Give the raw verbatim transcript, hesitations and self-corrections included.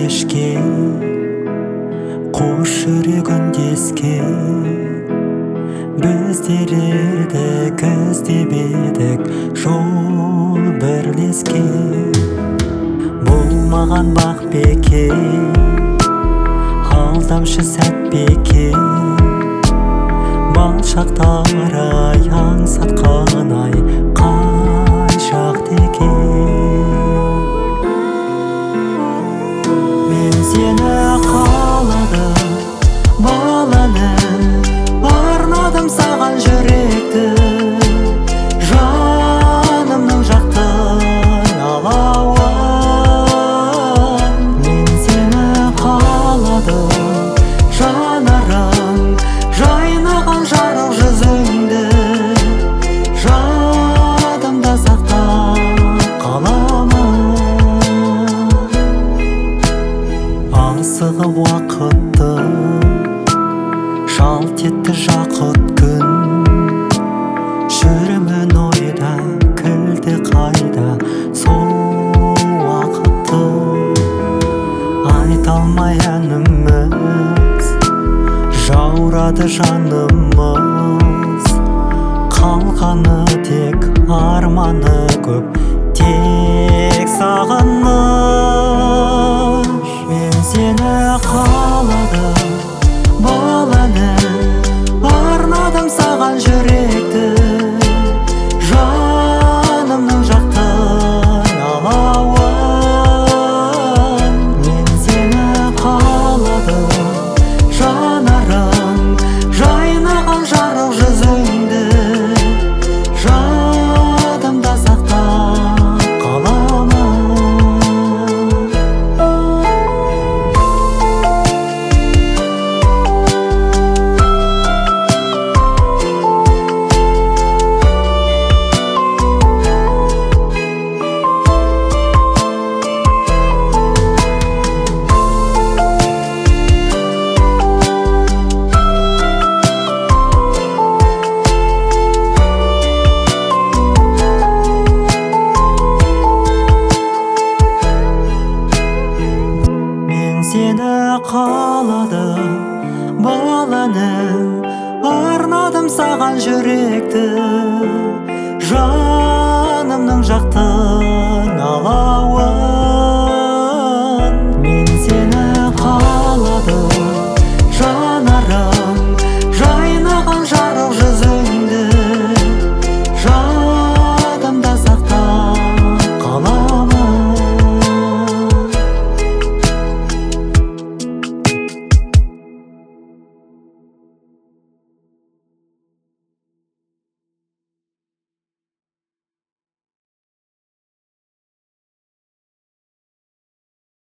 кешке қош жүрегін деске біздер едік іздеп едік жол бірлеске болмаған бақ беке алдамшы сәт беке бал шақтары аңсатқан ай қай шақты екен мен сені қаладым баланы арнадым саған жүректі жанымның жақты алауын мен сені қаладым жанарың жайнаған жарық жүзіңді жадымда сақтап қаламын асығып уақытты жалт етті жақұт күн жүремін ойда кілді қайда сол уақытты айта алмай әніміз жаурады жанымыз қалғаны тек арманы көп тек сағыныш мен сені қаладым баланы арнадым саған жүректі жанымның жақты алауын мен сені қаладым жанарың жайнаған жарық жүзіңді жадымда сақтап қаламын сені қаладым баланы арнадым саған жүрек